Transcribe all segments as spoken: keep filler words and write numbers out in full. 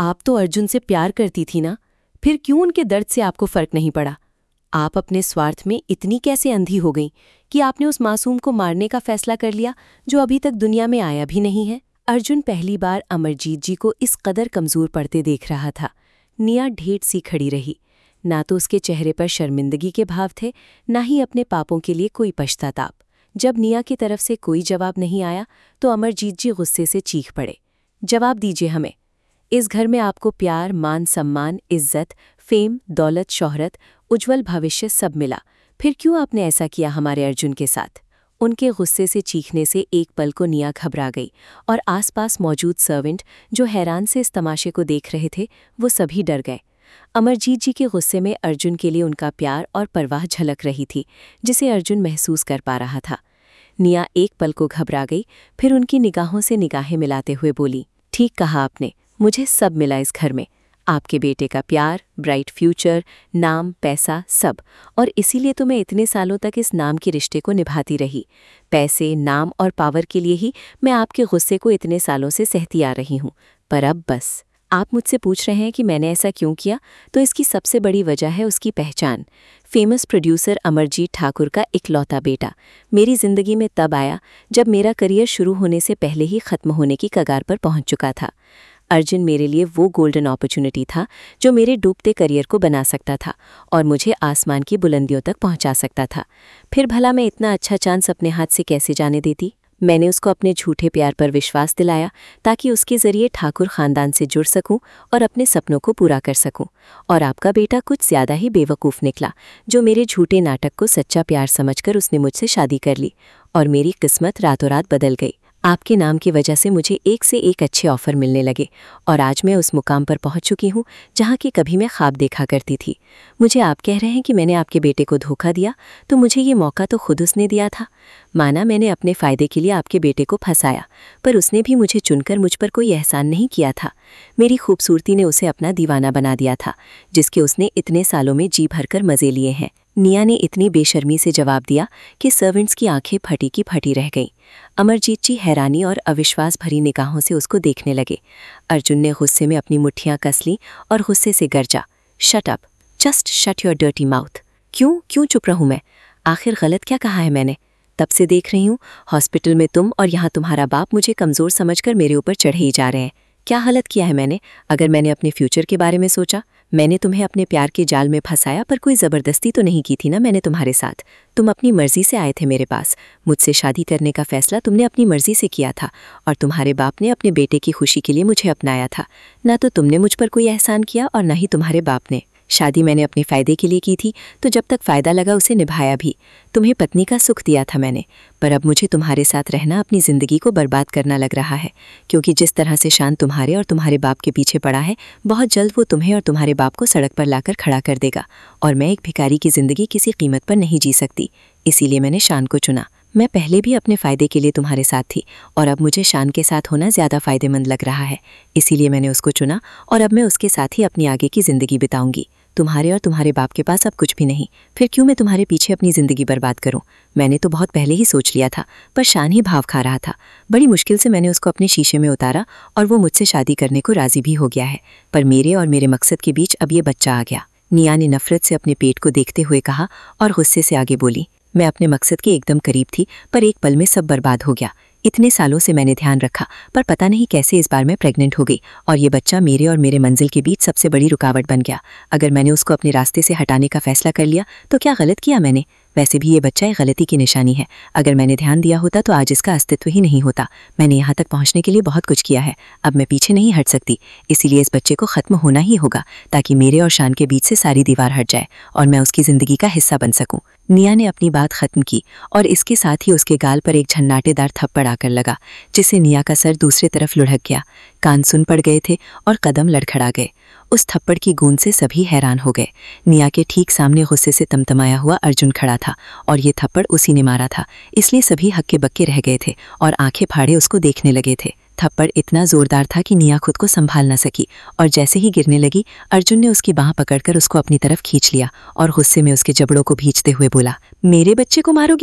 आप तो अर्जुन से प्यार करती थी ना, फिर क्यों उनके दर्द से आपको फर्क नहीं पड़ा? आप अपने स्वार्थ में इतनी कैसे अंधी हो गई कि आपने उस मासूम को मारने का फैसला कर लिया जो अभी तक दुनिया में आया भी नहीं है? अर्जुन पहली बार अमरजीत जी को इस कदर कमजोर पड़ते देख रहा था। निया ढेठ सी खड़ी रही। ना तो उसके चेहरे पर शर्मिंदगी के भाव थे, ना ही अपने पापों के लिए कोई पश्चाताप। जब निया की तरफ से कोई जवाब नहीं आया तो अमरजीत जी गुस्से से चीख पड़े। जवाब दीजिए हमें। इस घर में आपको प्यार, मान, सम्मान, इज्जत, फेम, दौलत, शोहरत, उज्जवल भविष्य सब मिला, फिर क्यों आपने ऐसा किया हमारे अर्जुन के साथ? उनके गुस्से से चीखने से एक पल को निया घबरा गई और आसपास मौजूद सर्वेंट जो हैरान से इस तमाशे को देख रहे थे वो सभी डर गए। अमरजीत जी के गुस्से में अर्जुन के लिए उनका प्यार और परवाह झलक रही थी, जिसे अर्जुन महसूस कर पा रहा था। निया एक पल को घबरा गई, फिर उनकी निगाहों से निगाहें मिलाते हुए बोली, ठीक कहा आपने, मुझे सब मिला इस घर में। आपके बेटे का प्यार, ब्राइट फ्यूचर, नाम, पैसा, सब। और इसीलिए तो मैं इतने सालों तक इस नाम के रिश्ते को निभाती रही। पैसे, नाम और पावर के लिए ही मैं आपके गुस्से को इतने सालों से सहती आ रही हूँ। पर अब बस। आप मुझसे पूछ रहे हैं कि मैंने ऐसा क्यों किया, तो इसकी सबसे बड़ी वजह है उसकी पहचान। फेमस प्रोड्यूसर अमरजीत ठाकुर का इकलौता बेटा मेरी ज़िंदगी में तब आया जब मेरा करियर शुरू होने से पहले ही ख़त्म होने की कगार पर पहुंच चुका था। अर्जुन मेरे लिए वो गोल्डन अपॉर्चुनिटी था जो मेरे डूबते करियर को बना सकता था और मुझे आसमान की बुलंदियों तक पहुंचा सकता था। फिर भला मैं इतना अच्छा चांस अपने हाथ से कैसे जाने देती? मैंने उसको अपने झूठे प्यार पर विश्वास दिलाया ताकि उसके ज़रिए ठाकुर ख़ानदान से जुड़ सकूं और अपने सपनों को पूरा कर सकूं। और आपका बेटा कुछ ज़्यादा ही बेवकूफ़ निकला, जो मेरे झूठे नाटक को सच्चा प्यार समझकर उसने मुझसे शादी कर ली और मेरी किस्मत रातों रात बदल गई। आपके नाम की वजह से मुझे एक से एक अच्छे ऑफ़र मिलने लगे और आज मैं उस मुकाम पर पहुंच चुकी हूं जहां की कभी मैं ख्वाब देखा करती थी। मुझे आप कह रहे हैं कि मैंने आपके बेटे को धोखा दिया, तो मुझे ये मौका तो खुद उसने दिया था। माना मैंने अपने फ़ायदे के लिए आपके बेटे को फंसाया, पर उसने भी मुझे चुनकर मुझ पर कोई एहसान नहीं किया था। मेरी खूबसूरती ने उसे अपना दीवाना बना दिया था, जिसके उसने इतने सालों में जी भरकर मज़े लिए हैं। निया ने इतनी बेशर्मी से जवाब दिया कि सर्वेंट्स की आंखें फटी की फटी रह गईं। अमरजीत जी हैरानी और अविश्वास भरी निगाहों से उसको देखने लगे। अर्जुन ने गुस्से में अपनी मुट्ठियां कस लीं और गुस्से से गरजा, shut up, just shut your dirty mouth. क्यों क्यों चुप रहूं मैं? आखिर गलत क्या कहा है मैंने? तब से देख रही हूँ हॉस्पिटल में तुम और यहाँ तुम्हारा बाप मुझे कमज़ोर समझकर मेरे ऊपर चढ़े ही जा रहे हैं। क्या गलत किया है मैंने? अगर मैंने अपने फ्यूचर के बारे में सोचा, मैंने तुम्हें अपने प्यार के जाल में फंसाया, पर कोई ज़बरदस्ती तो नहीं की थी ना मैंने तुम्हारे साथ। तुम अपनी मर्ज़ी से आए थे मेरे पास। मुझसे शादी करने का फ़ैसला तुमने अपनी मर्ज़ी से किया था और तुम्हारे बाप ने अपने बेटे की खुशी के लिए मुझे अपनाया था। ना तो तुमने मुझ पर कोई एहसान किया और ना ही तुम्हारे बाप ने। शादी मैंने अपने फ़ायदे के लिए की थी, तो जब तक फ़ायदा लगा उसे निभाया भी। तुम्हें पत्नी का सुख दिया था मैंने, पर अब मुझे तुम्हारे साथ रहना अपनी ज़िंदगी को बर्बाद करना लग रहा है, क्योंकि जिस तरह से शान तुम्हारे और तुम्हारे बाप के पीछे पड़ा है, बहुत जल्द वो तुम्हें और तुम्हारे बाप को सड़क पर लाकर खड़ा कर देगा और मैं एक भिखारी की ज़िंदगी किसी कीमत पर नहीं जी सकती। इसीलिए मैंने शान को चुना। मैं पहले भी अपने फ़ायदे के लिए तुम्हारे साथ थी और अब मुझे शान के साथ होना ज़्यादा फ़ायदेमंद लग रहा है। इसीलिए मैंने उसको चुना और अब मैं उसके साथ ही अपनी आगे की ज़िंदगी बिताऊंगी। तुम्हारे और तुम्हारे बाप के पास अब कुछ भी नहीं, फिर क्यों मैं तुम्हारे पीछे अपनी ज़िंदगी बर्बाद करूं? मैंने तो बहुत पहले ही सोच लिया था, पर शान ही भाव खा रहा था। बड़ी मुश्किल से मैंने उसको अपने शीशे में उतारा और वो मुझसे शादी करने को राज़ी भी हो गया है, पर मेरे और मेरे मकसद के बीच अब ये बच्चा आ गया। निया ने नफ़रत से अपने पेट को देखते हुए कहा और गुस्से से आगे बोली, मैं अपने मकसद के एकदम करीब थी, पर एक पल में सब बर्बाद हो गया। इतने सालों से मैंने ध्यान रखा, पर पता नहीं कैसे इस बार मैं प्रेग्नेंट हो गई और ये बच्चा मेरे और मेरे मंजिल के बीच सबसे बड़ी रुकावट बन गया। अगर मैंने उसको अपने रास्ते से हटाने का फैसला कर लिया तो क्या गलत किया मैंने? वैसे भी ये बच्चा एक गलती की निशानी है। अगर मैंने ध्यान दिया होता तो आज इसका अस्तित्व ही नहीं होता। मैंने यहाँ तक पहुँचने के लिए बहुत कुछ किया है, अब मैं पीछे नहीं हट सकती। इसीलिए इस बच्चे को ख़त्म होना ही होगा, ताकि मेरे और शान के बीच से सारी दीवार हट जाए और मैं उसकी ज़िंदगी का हिस्सा बन सकूं। निया ने अपनी बात ख़त्म की और इसके साथ ही उसके गाल पर एक झन्नाटेदार थप्पड़ आकर लगा, जिससे निया का सर दूसरी तरफ लुढ़क गया। कान सुन पड़ गए थे और कदम लड़खड़ा गए। उस थप्पड़ की गूंज से सभी हैरान हो गए। निया के ठीक सामने गुस्से से तमतमाया हुआ अर्जुन खड़ा था और ये थप्पड़ उसी ने मारा था, इसलिए सभी हक्के बक्के रह गए थे और आंखें फाड़े उसको देखने लगे थे। थप्पड़ इतना जोरदार था कि निया खुद को संभाल न सकी और जैसे ही गिरने लगी, अर्जुन ने उसकी बांह पकड़कर उसको अपनी तरफ खींच लिया और गुस्से में उसके जबड़ों को भींचते हुए बोला, मेरे बच्चे को मारोगी तुम?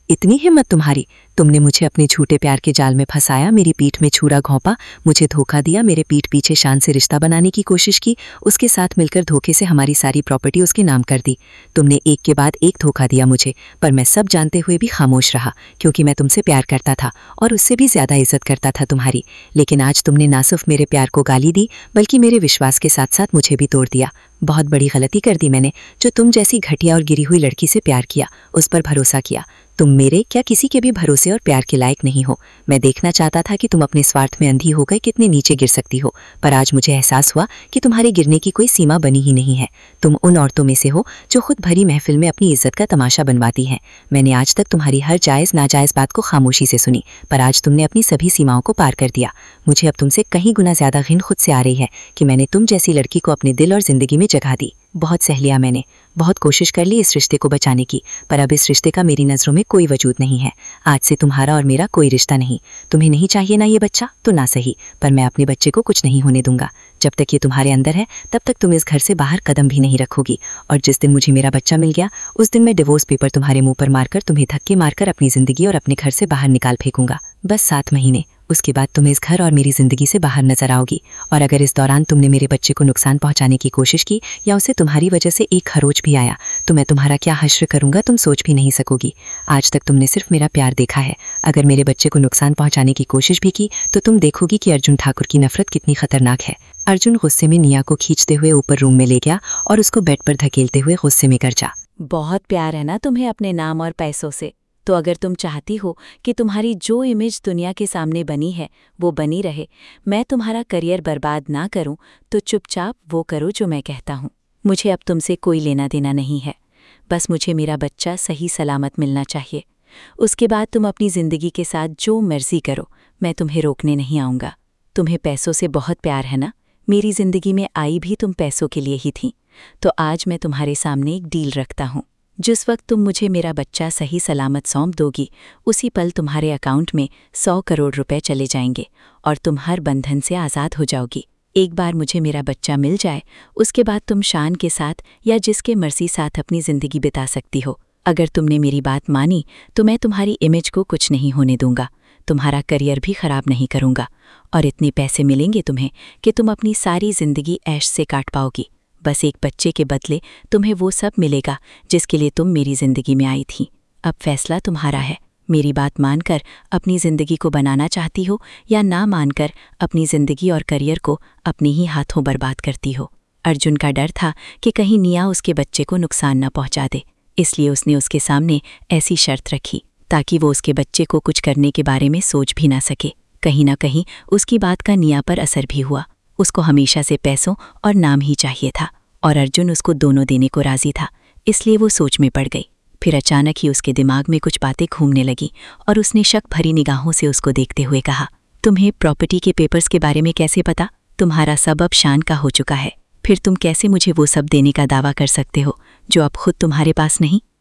इतनी हिम्मत तुम्हारी? तुमने मुझे अपने झूठे प्यार के जाल में फंसाया, मेरी पीठ में छुरा घोंपा, मुझे धोखा दिया, मेरे पीठ पीछे शान से रिश्ता बनाने की कोशिश की, उसके साथ मिलकर धोखे से हमारी सारी प्रॉपर्टी उसके नाम कर दी। तुमने एक के बाद एक धोखा दिया मुझे, पर मैं सब जानते हुए भी खामोश रहा, क्योंकि मैं तुमसे प्यार करता था और उससे भी ज्यादा इज्जत करता था तुम्हारी। लेकिन आज तुमने ना सिर्फ मेरे प्यार को गाली दी, बल्कि मेरे विश्वास के साथ साथ मुझे भी तोड़ दिया। बहुत बड़ी गलती कर दी मैंने, जो तुम जैसी घटिया और गिरी हुई लड़की से प्यार किया, उस पर भरोसा किया। तुम मेरे क्या किसी के भी भरोसे और प्यार के लायक नहीं हो। मैं देखना चाहता था कि तुम अपने स्वार्थ में अंधी हो गए कितने नीचे गिर सकती हो, पर आज मुझे एहसास हुआ कि तुम्हारे गिरने की कोई सीमा बनी ही नहीं है। तुम उन औरतों में से हो जो खुद भरी महफिल में अपनी इज्जत का तमाशा बनवाती हैं। मैंने आज तक तुम्हारी हर जायज़ नाजायज़ बात को खामोशी से सुनी, पर आज तुमने अपनी सभी सीमाओं को पार कर दिया। मुझे अब तुमसे कहीं गुना ज्यादा घिन खुद से आ रही है कि मैंने तुम जैसी लड़की को अपने दिल और जिंदगी में जगह दी। बहुत सह लिया मैंने, बहुत कोशिश कर ली इस रिश्ते को बचाने की, पर अब इस रिश्ते का मेरी नज़रों में कोई वजूद नहीं है। आज से तुम्हारा और मेरा कोई रिश्ता नहीं। तुम्हें नहीं चाहिए ना ये बच्चा, तो ना सही, पर मैं अपने बच्चे को कुछ नहीं होने दूंगा। जब तक ये तुम्हारे अंदर है, तब तक तुम इस घर से बाहर कदम भी नहीं रखोगी। और जिस दिन मुझे मेरा बच्चा मिल गया, उस दिन मैं डिवोर्स पेपर तुम्हारे मुंह पर मारकर, तुम्हें धक्के मारकर अपनी जिंदगी और अपने घर से बाहर निकाल फेंकूंगा। बस सात महीने, उसके बाद तुम इस घर और मेरी जिंदगी से बाहर नजर आओगी। और अगर इस दौरान तुमने मेरे बच्चे को नुकसान पहुंचाने की कोशिश की या उसे तुम्हारी वजह से एक खरोच भी आया, तो मैं तुम्हारा क्या हश्र करूंगा तुम सोच भी नहीं सकोगी। आज तक तुमने सिर्फ मेरा प्यार देखा है, अगर मेरे बच्चे को नुकसान पहुंचाने की कोशिश भी की तो तुम देखोगी कि अर्जुन ठाकुर की नफरत कितनी खतरनाक है। अर्जुन गुस्से में निया को खींचते हुए ऊपर रूम में ले गया और उसको बेड पर धकेलते हुए गुस्से में गरजा, बहुत प्यार है ना तुम्हें अपने नाम और पैसों से, तो अगर तुम चाहती हो कि तुम्हारी जो इमेज दुनिया के सामने बनी है वो बनी रहे, मैं तुम्हारा करियर बर्बाद ना करूं, तो चुपचाप वो करो जो मैं कहता हूं। मुझे अब तुमसे कोई लेना देना नहीं है, बस मुझे मेरा बच्चा सही सलामत मिलना चाहिए। उसके बाद तुम अपनी ज़िंदगी के साथ जो मर्जी करो, मैं तुम्हें रोकने नहीं आऊँगा। तुम्हें पैसों से बहुत प्यार है ना, मेरी ज़िंदगी में आई भी तुम पैसों के लिए ही थी। तो आज मैं तुम्हारे सामने एक डील रखता हूँ। जिस वक्त तुम मुझे मेरा बच्चा सही सलामत सौंप दोगी, उसी पल तुम्हारे अकाउंट में सौ करोड़ रुपए चले जाएंगे और तुम हर बंधन से आज़ाद हो जाओगी। एक बार मुझे मेरा बच्चा मिल जाए, उसके बाद तुम शान के साथ या जिसके मर्जी साथ अपनी ज़िंदगी बिता सकती हो। अगर तुमने मेरी बात मानी तो मैं तुम्हारी इमेज को कुछ नहीं होने दूंगा, तुम्हारा करियर भी ख़राब नहीं करूंगा, और इतने पैसे मिलेंगे तुम्हें कि तुम अपनी सारी ज़िंदगी ऐश से काट पाओगी। बस एक बच्चे के बदले तुम्हें वो सब मिलेगा जिसके लिए तुम मेरी ज़िंदगी में आई थी। अब फैसला तुम्हारा है। मेरी बात मानकर अपनी ज़िंदगी को बनाना चाहती हो या ना मानकर अपनी ज़िंदगी और करियर को अपने ही हाथों बर्बाद करती हो। अर्जुन का डर था कि कहीं निया उसके बच्चे को नुकसान न पहुंचा दे, इसलिए उसने उसके सामने ऐसी शर्त रखी ताकि वो उसके बच्चे को कुछ करने के बारे में सोच भी ना सके। कहीं ना कहीं उसकी बात का निया पर असर भी हुआ। उसको हमेशा से पैसों और नाम ही चाहिए था, और अर्जुन उसको दोनों देने को राजी था, इसलिए वो सोच में पड़ गई। फिर अचानक ही उसके दिमाग में कुछ बातें घूमने लगी और उसने शक भरी निगाहों से उसको देखते हुए कहा, तुम्हें प्रॉपर्टी के पेपर्स के बारे में कैसे पता? तुम्हारा सब अब शान का हो चुका है, फिर तुम कैसे मुझे वो सब देने का दावा कर सकते हो जो अब खुद तुम्हारे पास नहीं?